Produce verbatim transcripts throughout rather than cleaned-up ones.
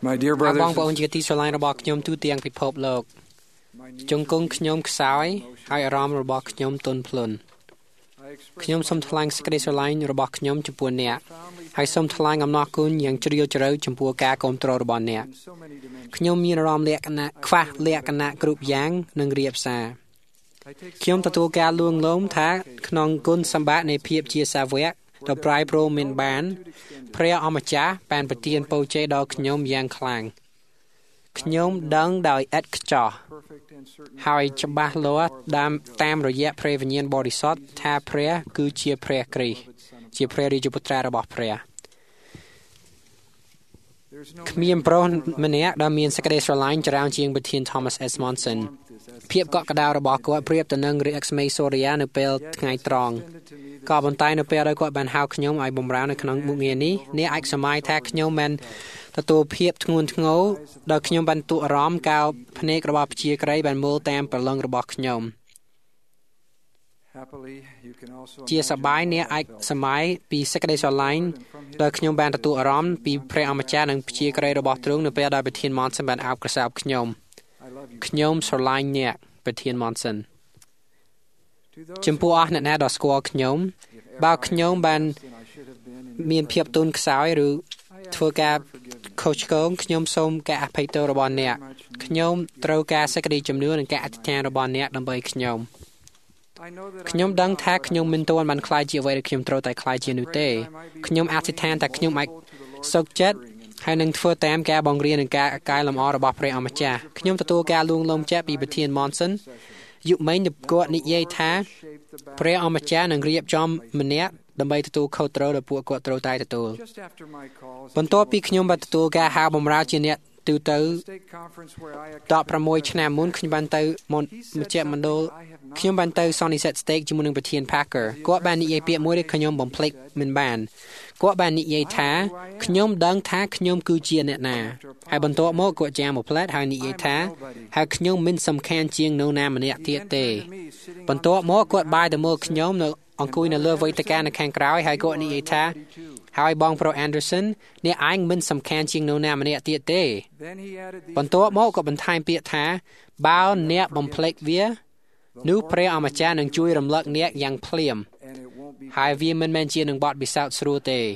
My dear brothers បងប្អូនជាទីស្រឡាញ់របស់ខ្ញុំទូទាំងពិភពលោកចង្គង់ខ្ញុំខ្សោយហើយអារម្មណ៍របស់ខ្ញុំទន់ភ្លន់ខ្ញុំសូមថ្លែងសេចក្តីស្រឡាញ់របស់ខ្ញុំចំពោះអ្នកហើយសូមថ្លែងអំណរគុណយ៉ាងជ្រាលជ្រៅចំពោះការគាំទ្ររបស់អ្នកខ្ញុំមានអារម្មណ៍លក្ខណៈខ្វះលក្ខណៈគ្រប់យ៉ាងនិងរាបសារខ្ញុំទទួលការលួងលោមថាក្នុងគុណសម្បត្តិនៃភាពជាសាវកដ៏ប្រៃប្រូមានបានព្រះអម្ចាស់បានប្រទានពរជ័យដល់ខ្ញុំយ៉ាងខ្លាំងខ្ញុំដឹងដោយឥតខ្ចោះហើយច្បាស់លាស់តាមរយៈព្រះវិញ្ញាណបរិសុទ្ធថាព្រះគឺជាព្រះគ្រីស្ទជាព្រះរាជបុត្រារបស់ព្រះគ្មានប្រុសម្នាក់ដែលមានសេចក្តីស្រឡាញ់ច្រើនជាងប្រធាន Thomas S. Monson ភាពកក់ក្ដៅរបស់គាត់ប្រៀបទៅនឹងរស្មីសូរ្យនៅពេលថ្ងៃត្រង់ក៏ប៉ុន្តែនៅពេលដែលគាត់បានហៅខ្ញុំឲ្យបម្រើនៅក្នុងមុខងារនេះអ្នកអាចសម័យថាខ្ញុំមិនទទួលភាពធ្ងន់ធ្ងរដោយខ្ញុំបានទូអារម្មណ៍កោភ្នែករបស់ព្យាក្រៃបានមើលតាមប្រឡឹងរបស់ខ្ញុំជាសប្បាយអ្នកអាចសម័យពីសេចក្តីស្រឡាញ់ដោយខ្ញុំបានទទួលអារម្មណ៍ពីព្រះអម្ចាស់និងព្យាក្រៃរបស់ទ្រង់នៅពេលដែលប្រធាន Monson បានអោបក្រសោបខ្ញុំខ្ញុំស្រឡាញ់អ្នកប្រធាន Monson ចំពោះអស់អ្នកណាដែលស្គាល់ខ្ញុំបើខ្ញុំបានមានភាពទន់ខ្សោយឬធ្វើការខុសឆ្គងខ្ញុំសូមការអភ័យទោសរបស់អ្នកខ្ញុំត្រូវការសេចក្តីជំនឿនិងការអធិដ្ឋានរបស់អ្នកដើម្បីខ្ញុំខ្ញុំដឹងថាខ្ញុំមិនទាន់បានខ្លាចជាអ្វីដែលខ្ញុំត្រូវតែខ្លាចជានោះទេខ្ញុំអធិដ្ឋានថាខ្ញុំអាចសុខចិត្តហើយនឹងធ្វើតាមការបង្រៀននិងការកែលម្អរបស់ព្រះអម្ចាស់ខ្ញុំទទួលការលួងលោមចិត្តពីប្រធាន Monson យុគមិញគាត់និយាយថាព្រះអម្ចាស់នឹងរៀបចំម្នាក់ដើម្បីទទួលខុសត្រូវដែលពួកគាត់ត្រូវតែទទួលបន្ទាប់ពីខ្ញុំបានទទួលការហៅបម្រើជាអ្នកទូទៅដប់ប្រាំមួយឆ្នាំមុនខ្ញុំបានទៅមជ្ឈមណ្ឌលខ្ញុំបានទៅសន្និសីទស្តេកជាមួយនឹងប្រធាន Parker គាត់បាននិយាយពាក្យមួយដែលខ្ញុំបំភ្លេចមិនបានគាត់បាននិយាយថាខ្ញុំដឹងថាខ្ញុំគឺជាអ្នកណាហើយបន្ទាប់មកគាត់ចាំមកផ្លែតហើយនិយាយថាហើយខ្ញុំមិនសំខាន់ជាងនរណាម្នាក់ទៀតទេបន្ទាប់មកគាត់បាយទៅមើលខ្ញុំនៅអង្គុយនៅលើវេទិកានៅខាងក្រោយហើយគាត់និយាយថាហើយបងប្រុស Anderson អ្នកឯងមិនសំខាន់ជាងនរណាម្នាក់ទៀតទេបន្ទាប់មកគាត់បន្ថែមពាក្យថាបើអ្នកបំភ្លេចវានោះព្រះអម្ចាស់នឹងជួយរំលឹកអ្នកយ៉ាងភ្លាមហើយវាមិនមែនជានឹងបទពិសោធន៍ស្រួលទេ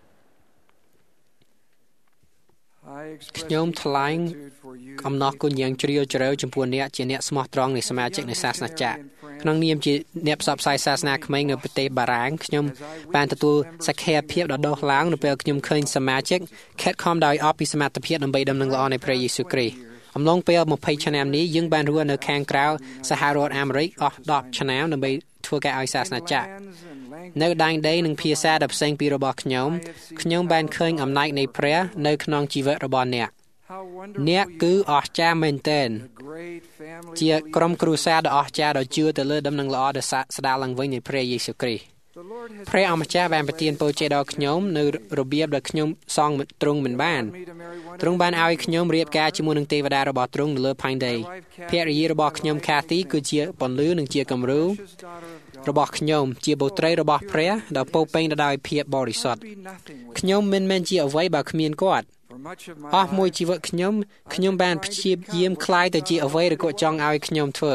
ខ្ញុំថ្លែងអំណរគុណយ៉ាងជ្រាលជ្រៅចំពោះអ្នកជាអ្នកស្មោះត្រង់នៃសមាជិកនៃសាសនាចក្រក្នុងនាមជាអ្នកផ្សព្វផ្សាយសាសនាក្មេងនៅប្រទេសបារាំងខ្ញុំបានទទួលសក្ខីភាពដ៏ដុសឡើងនៅពេលខ្ញុំឃើញសមាជិកខិតខំដោយអស់ពីសមត្ថភាពដើម្បីដំណឹងល្អនៃព្រះយេស៊ូវគ្រីស្ទអំឡុងពេលម្ភៃឆ្នាំនេះយើងបានរស់នៅខាងក្រៅសហរដ្ឋអាមេរិកអស់ដប់ឆ្នាំដើម្បីធ្វើការឲ្យសាសនាចក្រនៅដែនដីនិងភាសាដែលផ្សេងពីរបស់ខ្ញុំខ្ញុំបានឃើញអំណាចនៃព្រះនៅក្នុងជីវិតរបស់អ្នកអ្នកគឺអស្ចារ្យមែនទែនជាក្រុមគ្រួសារដ៏អស្ចារ្យដ៏ជឿទៅលើដំណឹងល្អដែលស្ដារឡើងវិញនៃព្រះយេស៊ូវគ្រីស្ទព្រះអម្ចាស់បានប្រទានពរជ័យដល់ខ្ញុំនៅរបៀបដែលខ្ញុំសងទ្រង់មិនបានទ្រង់បានឲ្យខ្ញុំរៀបការជាមួយនឹងទេវតារបស់ទ្រង់នៅលើផែនដីភរិយារបស់ខ្ញុំ Kathy គឺជាពន្លឺនិងជាគំរូរបស់ខ្ញុំជាបុត្រីរបស់ព្រះដែលពោពេញទៅដោយភាពបរិសុទ្ធខ្ញុំមិនមែនជាអ្វីបើគ្មានគាត់អស់មួយជីវិតខ្ញុំខ្ញុំបានព្យាយាមក្លាយទៅជាអ្វីដែលគាត់ចង់ឲ្យខ្ញុំធ្វើ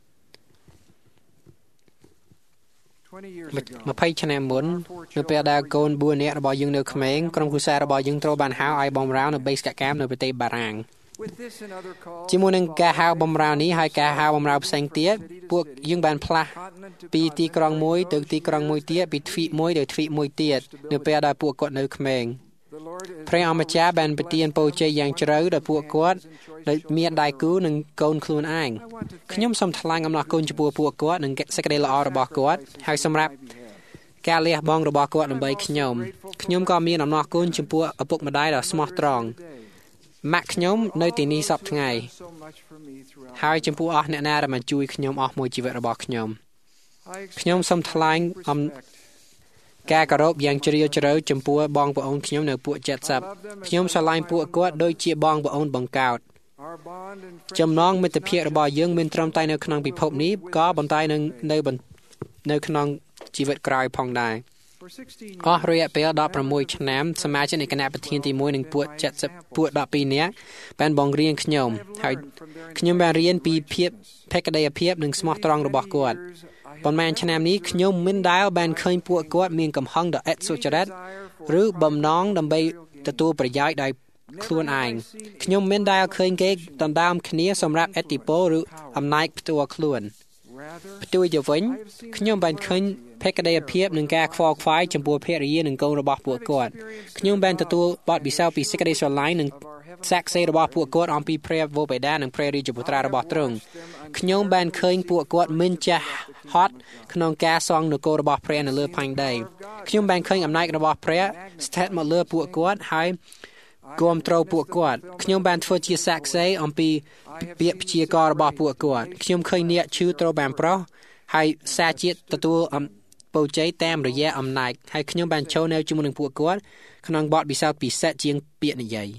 ម្ភៃឆ្នាំមុននៅពេលដែលកូនបួននាក់របស់យើងនៅក្មេងក្រុមគ្រួសាររបស់យើងត្រូវបានហៅឲ្យបម្រើនៅបេសកកម្មនៅប្រទេសបារាំងជាមួយនឹងការហៅបម្រើនេះហើយការហៅបម្រើផ្សេងទៀតពួកយើងបានផ្លាស់ពីទីក្រុងមួយទៅទីក្រុងមួយទៀតពីទ្វីបមួយទៅទ្វីបមួយទៀតនៅពេលដែលពួកគាត់នៅក្មេងព្រះអម្ចាស់បានប្រទានពរជ័យយ៉ាងជ្រៅដល់ពួកគាត់ដោយមានដៃគូនិងកូនខ្លួនឯងខ្ញុំសូមថ្លែងអំណរគុណចំពោះពួកគាត់និងសេចក្តីល្អរបស់គាត់ហើយសម្រាប់ការលះបង់របស់គាត់ដើម្បីខ្ញុំខ្ញុំក៏មានអំណរគុណចំពោះឪពុកម្ដាយដ៏ស្មោះត្រង់ម៉ាក់ខ្ញុំនៅទីនេះសពថ្ងៃហើយចំពោះអស់អ្នកណាដែលបានជួយខ្ញុំអស់មួយជីវិតរបស់ខ្ញុំខ្ញុំសូមថ្លែងអំការគោរពយ៉ាងជ្រាលជ្រៅចំពោះបងប្អូនខ្ញុំនៅពួកเจ็ดสิบខ្ញុំស្រឡាញ់ពួកគាត់ដូចជាបងប្អូនបង្កើតចំណងមិត្តភាពរបស់យើងមិនត្រឹមតែនៅក្នុងពិភពនេះក៏ប៉ុន្តែនឹងនៅនៅក្នុងជីវិតក្រោយផងដែរអស់រយៈពេលដប់ប្រាំមួយឆ្នាំសមាជិកនៃគណៈប្រធានទីមួយនិងពួក70ពួកដប់ពីរនាក់បានបង្រៀនខ្ញុំហើយខ្ញុំបានរៀនពីភាពភក្ដីភាពនិងស្មោះត្រង់របស់គាត់ប៉ុន្មានឆ្នាំនេះខ្ញុំមិនដែលបានឃើញពួកគាត់មានកំហឹងដ៏ឥតសុចរិតឬបំណងដើម្បីទទួលប្រយោជន៍ដោយខ្លួនឯងខ្ញុំមិនដែលឃើញគេដណ្ដើមគ្នាសម្រាប់ឥទ្ធិពលឬអំណាចផ្ទាល់ខ្លួនផ្ទុយទៅវិញខ្ញុំបានឃើញភក្ដីភាពនិងការខ្វល់ខ្វាយចំពោះភរិយានិងកូនរបស់ពួកគាត់ខ្ញុំបានទទួលបទពិសោធន៍ពីសេចក្ដីស្រឡាញ់និងសាក្សីរបស់ពួកគាត់អំពីព្រះវរបិតានិងព្រះរាជបុត្រារបស់ទ្រង់ខ្ញុំបានឃើញពួកគាត់មិនចាស់ហត់ក្នុងការសង់នគររបស់ព្រះនៅលើផែនដីខ្ញុំបានឃើញអំណាចរបស់ព្រះស្ថិតមកលើពួកគាត់ហើយគាំទ្រពួកគាត់ខ្ញុំបានធ្វើជាសាក្សីអំពីពាក្យព្យាករណ៍របស់ពួកគាត់ខ្ញុំឃើញអ្នកឈឺត្រូវបានប្រោះហើយសារជាតិទទួលពរជ័យតាមរយៈអំណាចហើយខ្ញុំបានចូលនៅជាមួយនឹងពួកគាត់ក្នុងបទពិសោធន៍ពិសេសជាងពាក្យនិយាយ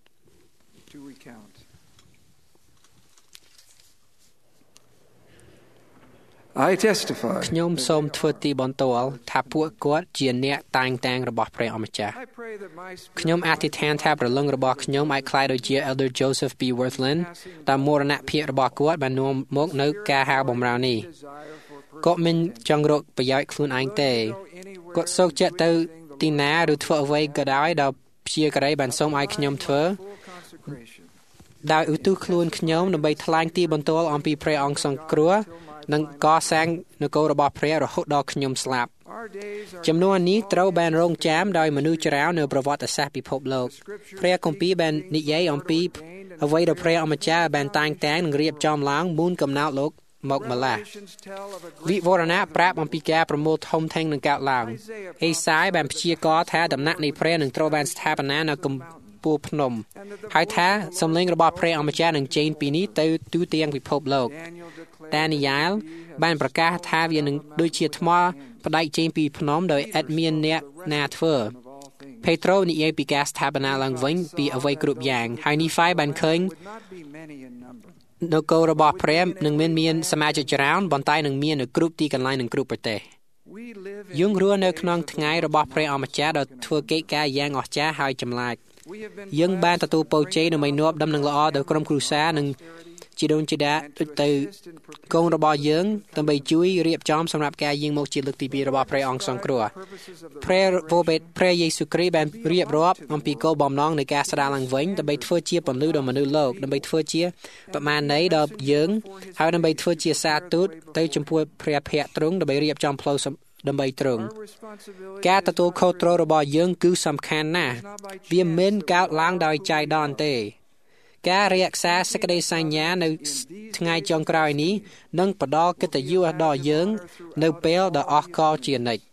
ខ្ញុំសូមធ្វើទីបន្ទាល់ថាពួកគាត់ជាអ្នកតែងតាំងរបស់ព្រះអម្ចាស់ខ្ញុំអធិដ្ឋានថាព្រលឹងរបស់ខ្ញុំអាចក្លាយដូចជា Elder Joseph B. Worthland តាមមរណភាពរបស់គាត់បាននាំមកនៅការហៅបម្រើនេះគាត់មិនចង់រកប្រយោជន៍ខ្លួនឯងទេគាត់សូកចិត្តទៅទីណាឬធ្វើអ្វីក៏ដោយដែលព្យាការីបានសូមឲ្យខ្ញុំធ្វើដោយឧទ្ទិសខ្លួនខ្ញុំដើម្បីថ្លែងទីបន្ទាល់អំពីព្រះអង្គសង្គ្រោះនិងកសាងនគររបស់ព្រះរហូតដល់ខ្ញុំស្លាប់ចំនួននេះត្រូវបានរងចាំដោយមនុស្សច្រើននៅប្រវត្តិសាស្ត្រពិភពលោកព្រះគម្ពីរបាននិយាយអំពីអ្វីដែលព្រះអម្ចាស់បានតែងតាំងនិងរៀបចំឡើងមុនកំណើតលោកមកម្ល៉េះវិវរណៈប្រាប់អំពីការប្រមូលធំធេងនឹងកើតឡើងអេសាយបានព្យាករណ៍ថាដំណាក់នៃព្រះនឹងត្រូវបានស្ថាបនានៅកំពូលភ្នំហើយថាសំឡេងរបស់ព្រះអម្ចាស់នឹងចេញពីនេះទៅទូទាំងពិភពលោកដានីយ៉ែលបានប្រកាសថាវានឹងដូចជាថ្មផ្ដែកចេញពីភ្នំដោយឥតមានអ្នកណាធ្វើផេត្រូនិយាយពីការស្ថាបនាឡើងវិញពីអ្វីគ្រប់យ៉ាងហើយនីហ្វាយបានឃើញនគររបស់ព្រះនឹងមានមានសមាជិកច្រើនបន្តែនឹងមាននៅគ្រប់ទីកន្លែងនិងគ្រប់ប្រទេសយើងរស់នៅក្នុងថ្ងៃរបស់ព្រះអម្ចាស់ដែលធ្វើកិច្ចការយ៉ាងអស្ចារ្យហើយចម្លែកយើងបានទទួលពរជ័យដើម្បីនាំដំណឹងល្អដល់ក្រុមគ្រួសារនិងជីដូនជីតាដូចទៅកូនរបស់យើងដើម្បីជួយរៀបចំសម្រាប់ការយាងមកជាលើកទីពីររបស់ព្រះអង្គសង្គ្រោះព្រះវរបិតាព្រះយេស៊ូវគ្រីស្ទបានរៀបរាប់អំពីគោលបំណងនៃការស្ដារឡើងវិញដើម្បីធ្វើជាពន្លឺដល់មនុស្សលោកដើម្បីធ្វើជាបមាណីដល់យើងហើយដើម្បីធ្វើជាសារទូតទៅចំពោះព្រះភ័ក្ត្រទ្រង់ដើម្បីរៀបចំផ្លូវដើម្បីទ្រង់ការទទួលខុសត្រូវរបស់យើងគឺសំខាន់ណាស់វាមិនកើតឡើងដោយចៃដន្យទេការរក្សាសេចក្តីសន្យានៅថ្ងៃចុងក្រោយនេះនឹងផ្ដល់កិត្តិយសដល់យើងនៅពេលដ៏អស្ចារ្យជានិច្ច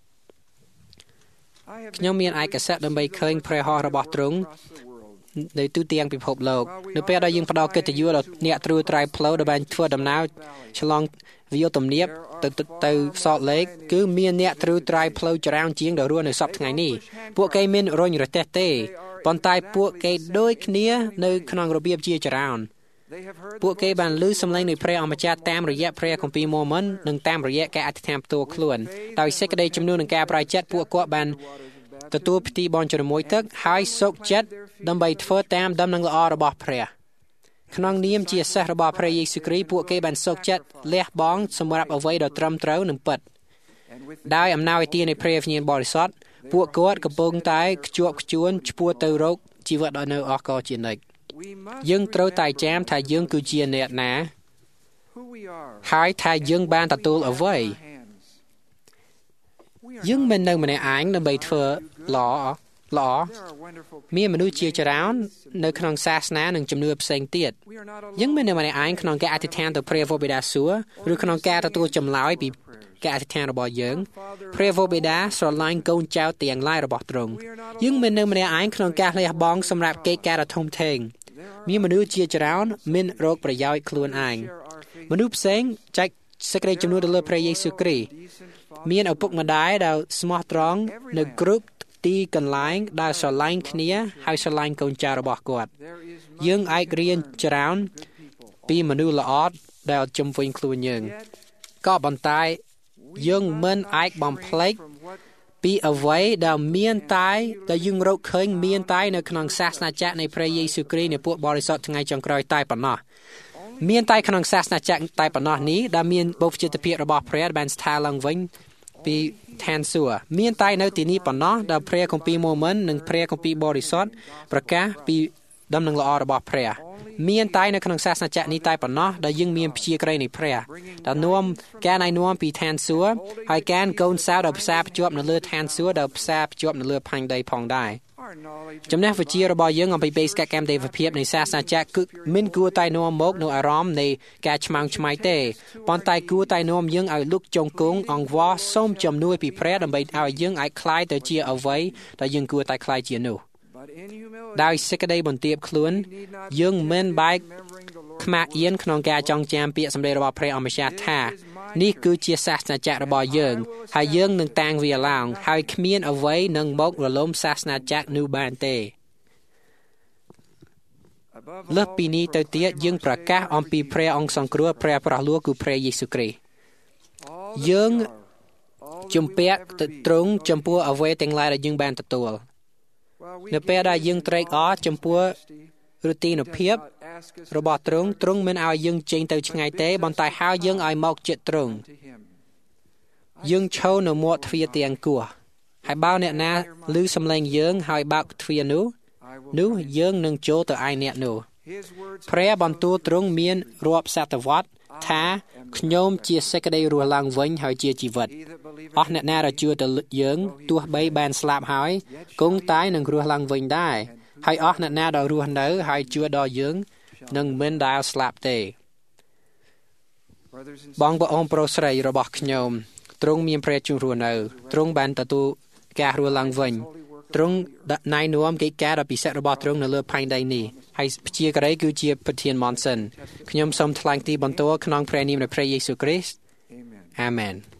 ខ្ញុំមានឯកសិទ្ធិដើម្បីឃើញព្រះហស្ថរបស់ទ្រង់នៅទូទាំងពិភពលោកនៅពេលដែលយើងផ្ដល់កិត្តិយសដល់អ្នកត្រួតត្រៃផ្លូវដែលបានធ្វើដំណើរឆ្លងវាលទំនាបទៅទៅសតលេកគឺមានអ្នកត្រួតត្រៃផ្លូវច្រើនជាងដែលរស់នៅសពថ្ងៃនេះពួកគេមានរញរទេសទេប៉ុន្តែពួកគេដូចគ្នានៅក្នុងរបៀបជាច្រើនពួកគេបានឮសំឡេងនៃព្រះអម្ចាស់តាមរយៈព្រះគម្ពីរម៉ូមិននិងតាមរយៈការអធិដ្ឋានផ្ទាល់ខ្លួនដោយសេចក្តីជំនឿនិងការប្រែចិត្តពួកគាត់បានទទួលពិធីបន់ជ្រមុយទឹកហើយសូកចិត្តដើម្បីធ្វើតាមដំណឹងល្អរបស់ព្រះក្នុងនាមជាសិស្សរបស់ព្រះយេស៊ូវគ្រីស្ទពួកគេបានសូកចិត្តលះបង់សម្រាប់អ្វីដ៏ត្រឹមត្រូវនិងពិតដោយអំណោយទាននៃព្រះវិញ្ញាណបរិសុទ្ធពួកគាត់កំពុងតែខ្ជាប់ខ្ជួនឆ្ពោះទៅរកជីវិតដ៏នៅអស្ចារ្យជានិច្ចយើងត្រូវតែចាំថាយើងគឺជាអ្នកណាហើយថាយើងបានទទួលអ្វីយើងមិននៅម្នាក់ឯងដើម្បីធ្វើល្អល្អមានមនុស្សជាច្រើននៅក្នុងសាសនានិងជំនឿផ្សេងទៀតយើងមិននៅម្នាក់ឯងក្នុងការអធិដ្ឋានទៅព្រះវរបិតាសួគ៌ឬក្នុងការទទួលចម្លើយពីការអធិដ្ឋានរបស់យើងព្រះវរបិតាស្រឡាញ់កូនចៅទាំងឡាយរបស់ទ្រង់យើងមិននៅម្នាក់ឯងក្នុងការលះបង់សម្រាប់កិច្ចការដ៏ធំធេងមានមនុស្សជាច្រើនមានរោគប្រយោជន៍ខ្លួនឯងមនុស្សផ្សេងចែកសេចក្តីជំនឿទៅលើព្រះយេស៊ូវគ្រីស្ទមានឪពុកម្ដាយដែលស្មោះត្រង់នៅគ្រប់ទីកន្លែងដែលស្រឡាញ់គ្នាហើយស្រឡាញ់កូនចៅរបស់គាត់យើងអាចរៀនច្រើនពីមនុស្សល្អដែលជំនវិញខ្លួនយើងក៏ប៉ុន្តែយើងមិនអាចបំភ្លេចពីអ្វីដែលមានតែដែលយើងរកឃើញមានតែនៅក្នុងសាសនាចក្រនៃព្រះយេស៊ូវគ្រីស្ទនៃពួកបរិសុទ្ធថ្ងៃចុងក្រោយតែប៉ុណ្ណោះមានតែក្នុងសាសនាចក្រតែប៉ុណ្ណោះនេះដែលមានបុព្វជិតភាពរបស់ព្រះបានស្ថិតឡើងវិញពីឋានសួគ៌មានតែនៅទីនេះប៉ុណ្ណោះដែលព្រះគម្ពីរម៉ូមិននិងព្រះគម្ពីរបរិសុទ្ធប្រកាសពីដំណឹងល្អរបស់ព្រះមានតែនៅក្នុងសាសនាចក្រនេះតែប៉ុណ្ណោះដែលយើងមានព្យាក្រៃនៃព្រះដែលនាំការណែនាំពីឋានសួគ៌ហើយការកូនសៅដែលផ្សារភ្ជាប់នៅលើឋានសួគ៌ដែលផ្សារភ្ជាប់នៅលើផែនដីផងដែរចំណេះវិជ្ជារបស់យើងអំពីបេសកកម្មទេវភាពនៃសាសនាចក្រគឺមិនគួរតែនាំមកនៅអារម្មណ៍នៃការឆ្មាំងឆ្មៃទេប៉ុន្តែគួរតែនាំយើងឲ្យលុកចុងគង់អង្វរសូមជំនួយពីព្រះដើម្បីឲ្យយើងអាចក្លាយទៅជាអ្វីដែលយើងគួរតែក្លាយជានោះដោយសេចក្តីបន្ទាបខ្លួនយើងមិនបែកខ្មាស់អៀនក្នុងការចងចាំពាក្យសម្ដីរបស់ព្រះអម្ចាស់ថានេះគឺជាសាសនាចក្ររបស់យើងហើយយើងនឹងតាំងវាឡើងហើយគ្មានអ្វីនឹងមករលំសាសនាចក្រនោះបានទេលើសពីនេះទៅទៀតយើងប្រកាសអំពីព្រះអង្គសង្គ្រោះព្រះប្រោះលោះគឺព្រះយេស៊ូវគ្រីស្ទយើងជំពាក់ទៅត្រង់ចំពោះអ្វីទាំងឡាយដែលយើងបានទទួលនៅពេលដែលយើងត្រេកអរចំពោះឫទ្ធានុភាពរបស់ទ្រង់ទ្រង់មិនឲ្យយើងចេញទៅឆ្ងាយទេប៉ុន្តែហៅយើងឲ្យមកជិតទ្រង់យើងឈរនៅមាត់ទ្វារទាំងគោះហើយបើអ្នកណាឮសំឡេងយើងហើយបើកទ្វារនោះនោះយើងនឹងចូលទៅឯអ្នកនោះព្រះបន្ទូលទ្រង់មានរាប់សតវត្សថាខ្ញុំជាសេចក្តីរស់ឡើងវិញហើយជាជីវិតអស់អ្នកណាដែលជឿទៅយើងទោះបីបានស្លាប់ហើយគង់តែនឹងរស់ឡើងវិញដែរហើយអស់អ្នកណាដែលរស់នៅហើយជឿដល់យើងនឹងមិនដែលស្លាប់ទេបងប្អូនប្រុសស្រីរបស់ខ្ញុំទ្រង់មានព្រះជន្មរស់នៅទ្រង់បានទទួលការរស់ឡើងវិញទ្រង់ណែនាំកិច្ចការដ៏ពិសេសរបស់ទ្រង់នៅលើផែនដីនេះហើយព្យាក្រៃគឺជាប្រធានមនសិនខ្ញុំសូមថ្លែងទីបន្ទាល់ក្នុងព្រះនាមនៃព្រះយេស៊ូវគ្រីស្ទអាមែន